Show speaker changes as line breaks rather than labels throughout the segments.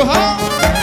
ها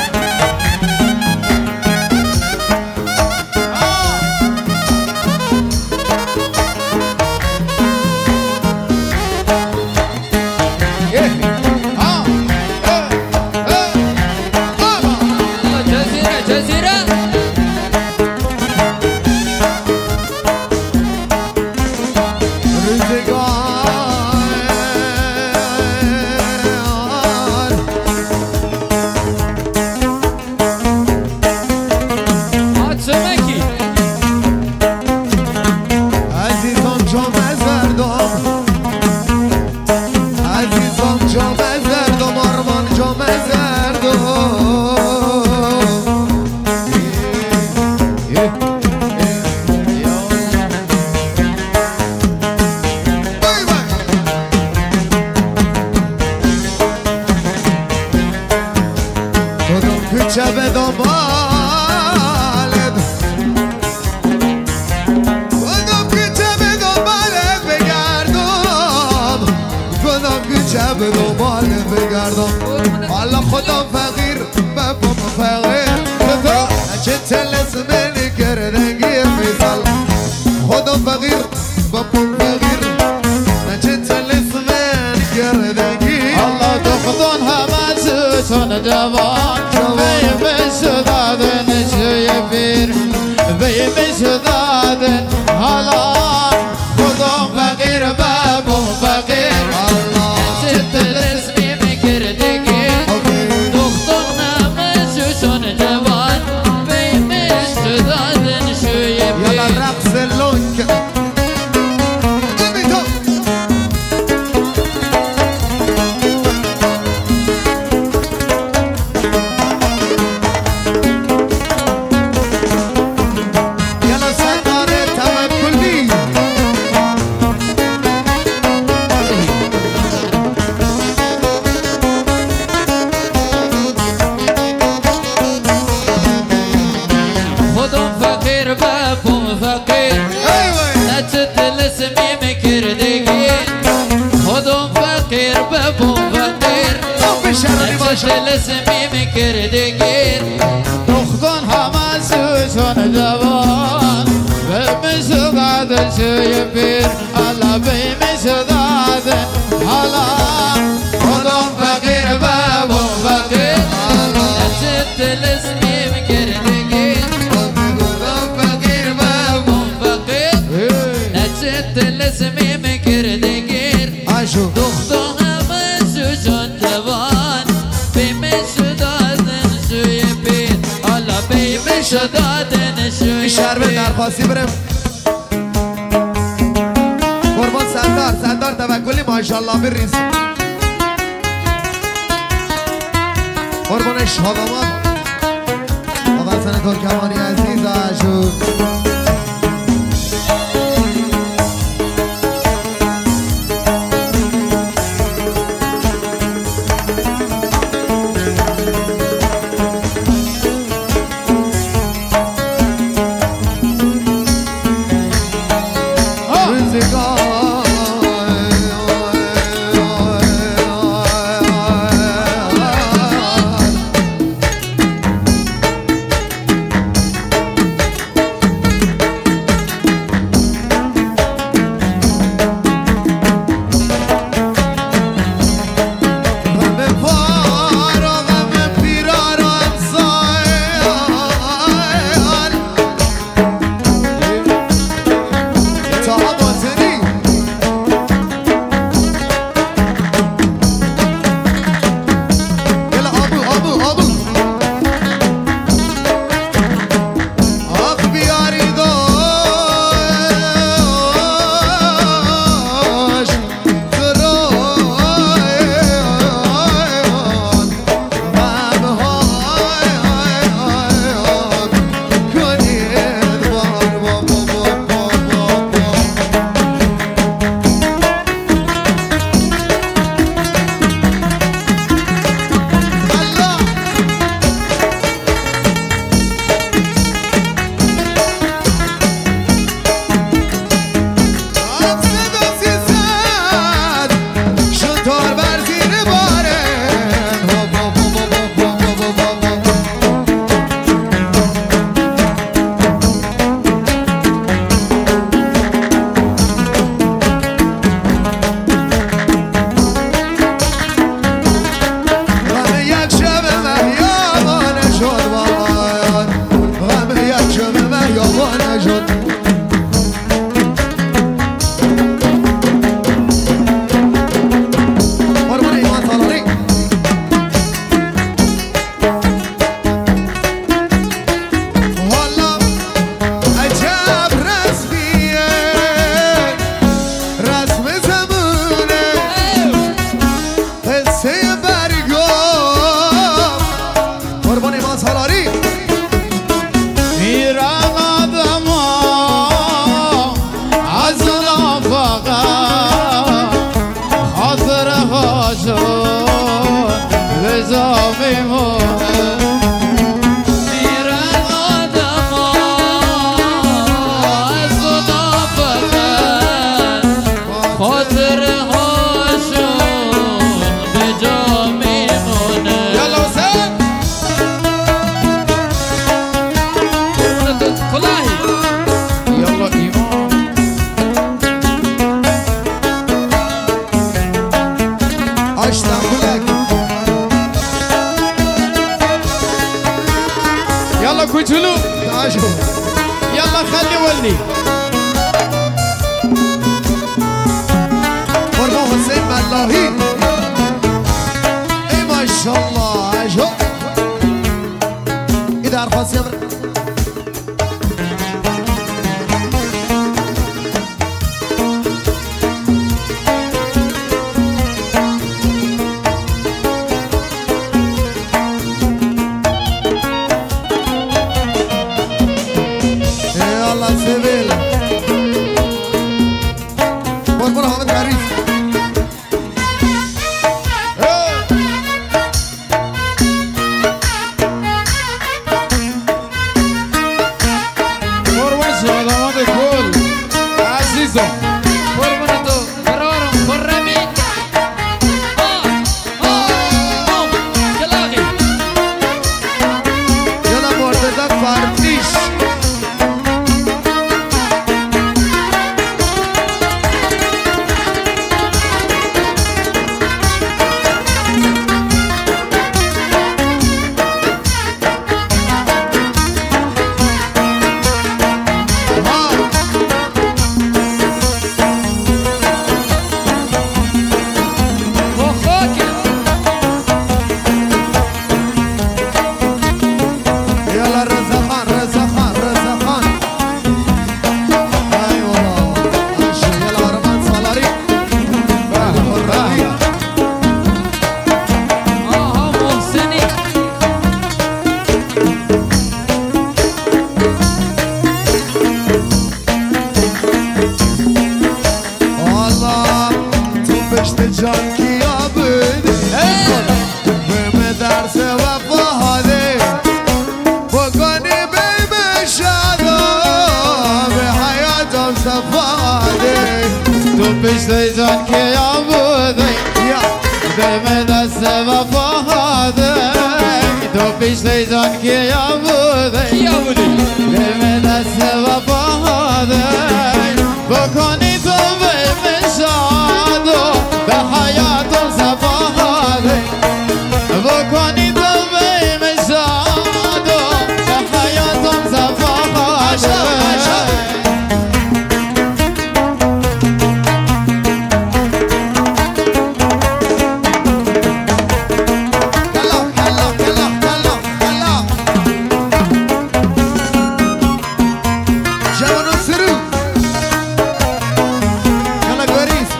شب دنبالت گفتم که شب دنبالت بگردم گفتم که شب دنبالت بگردم حالا خودم فقیر بابام فقیر چه تلسمنی کردنگی میزال خودم فقیر بابام فقیر چه تلسمنی کردنگی
الله دخدون همه زوتون جوان بیم شدادن شوی پیر بیم شدادن حالا خودم فقیر بابام فقیر چه تلسمی میکردگی دختون همه زوتون جوان بیم شدادن شوی پیر
یلا رقص لونک
لسمی میکردگیر دختان همه سوزان جوان بمیشدادن شوی پیر الله بمیشدادن حالا خودم فقیر بابام فقیر نچت لسمی میکردگیر خودم فقیر بابام فقیر نچت لسمی میکردگیر دختان همه سوزان جوان شدادن شوی
شرب درخواستی برم قربان سردار توکلی ماشاءالله بریز قربان شادمان آقا حسن ترکمانی عزیز آشون
هاشون رضا میمونه میرن آدم ها از خدا فقط خاطر هاشون به جا میمونه.
یالا حسین
کلاهی یالا ایمان
آشتم بلک
يلا كوتشلو
تعاشو
يلا خلي ولي
قربان حسین ملاحی ای ماشاءالله عجب این درخواست یه الله سبيل قربان حامد غریب
قربان سلامات كل عزيزم قربان تو قرارم قرمي كلاغي
یالا مرتضی فردیش يلا رزا خان رزا خان رزا خان اي والله ماشي يلا رمان سالاري
محسني
والله تو بشت جان کیا بودی به درس وفا هاده بکنی بیم شادا به حیاتم صفاده
تو پشت جان که یابودی دم دست وفاده تو پشت جان که یابودی دم دست وفاده بکنی تو بیم شادو به حیاتم صفاده بکنی تو بیم شادو به حیاتم صفاده
كلا كلا كلا كلا كلا جوانو سرو كلا غريس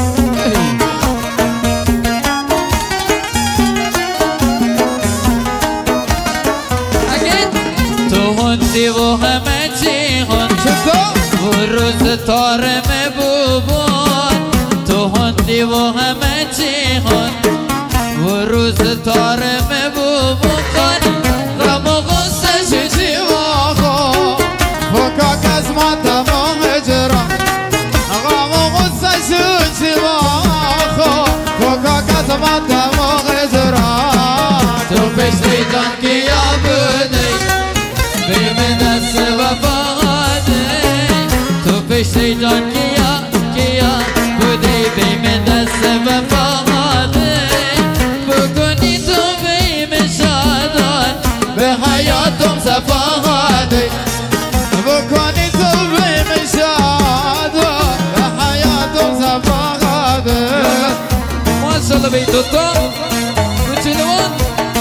تو هندی و همه چی هند و روز تارم بوبان تو هندی و همه چی هند و روز تارم بوبان غم و غصه ششی واخو فکاک از ما تمام هجران غم و غصه ششی واخو فکاک از ما تمام هجران تو پشتی جان کی یابدی بیم دست وفاده تو پشتی جان کیا بودی بیم دست وفاده بکنی تو بیم شادان به حیاتم صفاده بکنی تو بیم شادان به حیاتم صفاده ماشاءالله بی دوتا کوچولوان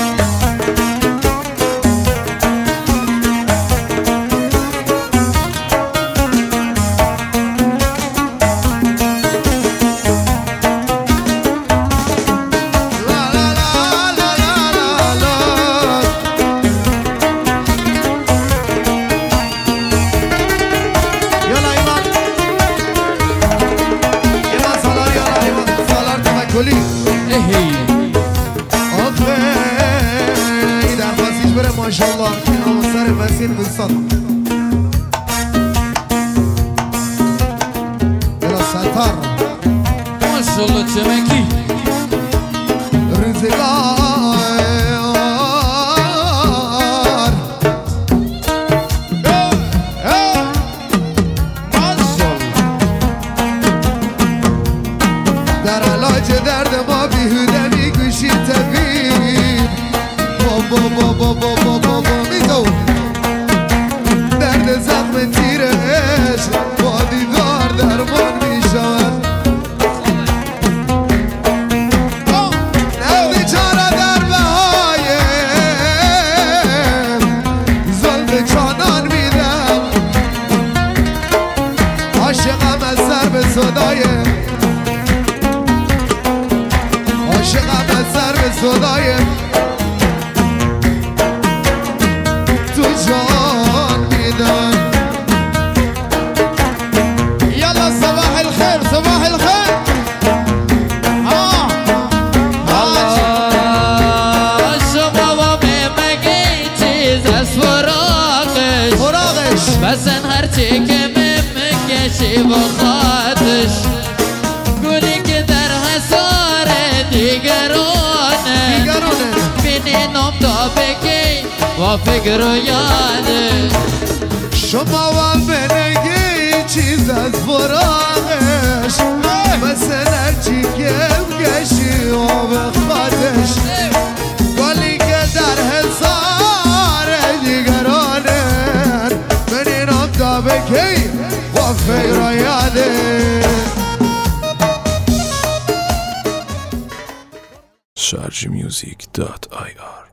لا لا لا لا لا لا يلا ايمان ايمان سالار يلا ايمان سالار تفكلي آخه این درخواستیش بره ماشاءالله که همون سر مسیر بستان بلا ستار
ماشاءالله چمکی
رزگار در علاج درد ما بیهوده میگوشی طبیب بابا میگو درد زخم تیر عشق با دیدار درمان میشود نقدی چاره در بهای ظلم چانان میدم عاشقم از سر به صدای عاشقم از سر به صدای تو جان میدم
يلا صباح الخير صباح الخير شما با مگی چیز از فراقش بس هرچی که مکشی با خاطش گلی که در حسار دیگرانه بینی نام دا بگی و فکر و یاده
شما و منگی چیز از فراقش مثل هرچی که مکشی و بخوادش گلی که در حسار دیگرانه بینی نام دا بگی و فکر و یاده
sharjmusic.ir